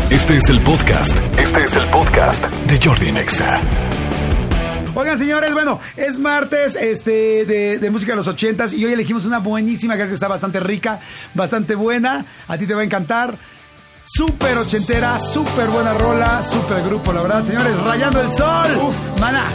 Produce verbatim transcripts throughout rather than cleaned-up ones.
Este es el podcast. Este es el podcast de Jordi en Exa. Oigan, señores, bueno, es martes este, de, de música de los ochentas y hoy elegimos una buenísima que creo que está bastante rica, bastante buena. A ti te va a encantar. Súper ochentera, súper buena rola, súper grupo, la verdad, señores. Rayando el Sol. Uf, Maná.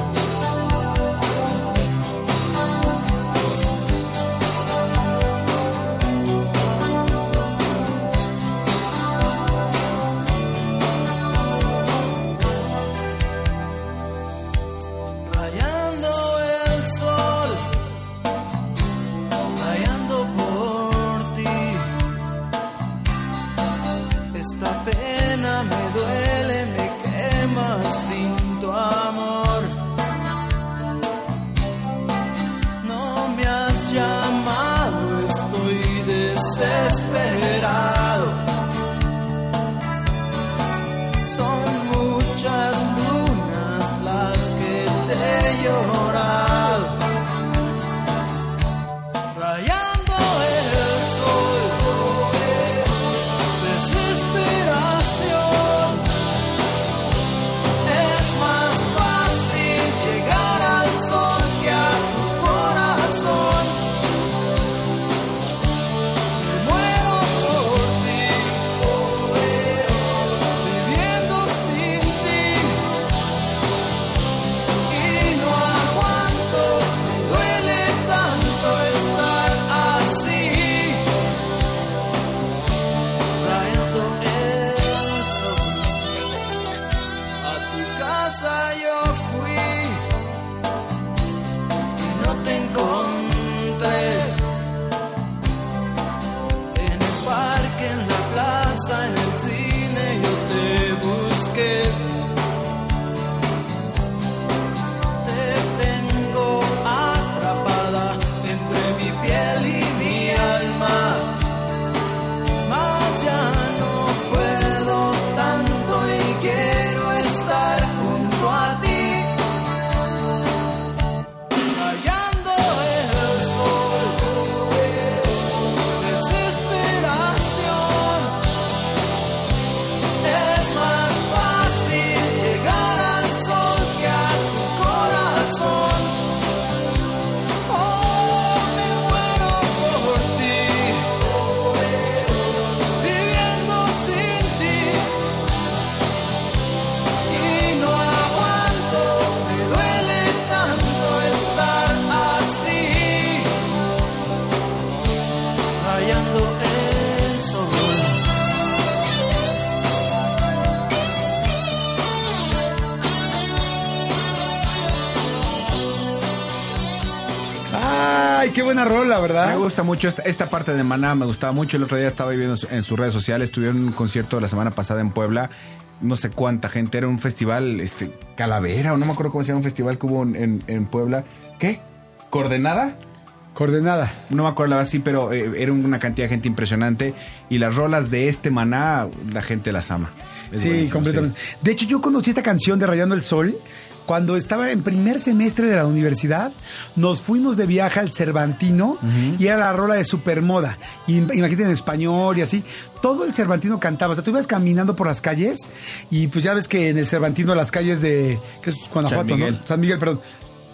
Qué buena rola, ¿verdad? Me gusta mucho esta, esta parte de Maná, me gustaba mucho. El otro día estaba viendo en sus redes sociales, estuvieron en un concierto la semana pasada en Puebla, no sé cuánta gente, era un festival, este, Calavera, o no me acuerdo cómo se llama, un festival que hubo en, en Puebla. ¿Qué? ¿Coordenada? Coordenada. No me acuerdo la verdad, sí, pero eh, era una cantidad de gente impresionante. Y las rolas de este Maná, la gente las ama. Es sí, completamente. Sí. De hecho, yo conocí esta canción de Rayando el Sol cuando estaba en primer semestre de la universidad. Nos fuimos de viaje al Cervantino, uh-huh. y era la rola de Supermoda. Y imagínate en español y así. Todo el Cervantino cantaba. O sea, tú ibas caminando por las calles y pues ya ves que en el Cervantino las calles de... ¿Qué es Guanajuato, San Miguel. ¿no? San Miguel, perdón.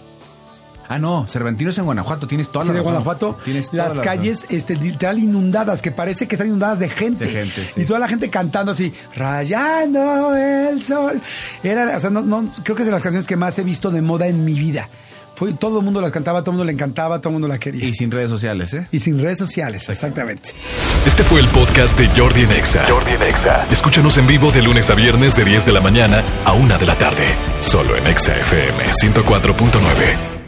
Ah, no, Cervantino es en Guanajuato, tienes toda sí, la de razón. Guanajuato, tienes toda las la calles este, literal inundadas, que parece que están inundadas de gente. De gente, sí. Y toda la gente cantando así, Rayando el Sol. Era, o sea, no, no, creo que es de las canciones que más he visto de moda en mi vida. Fue, todo el mundo las cantaba, todo el mundo le encantaba, todo el mundo la quería. Y sin redes sociales, ¿eh? Y sin redes sociales, exactamente. Este fue el podcast de Jordi en Exa. Jordi en Exa. Escúchanos en vivo de lunes a viernes de diez de la mañana a una de la tarde. Solo en Exa F M ciento cuatro punto nueve.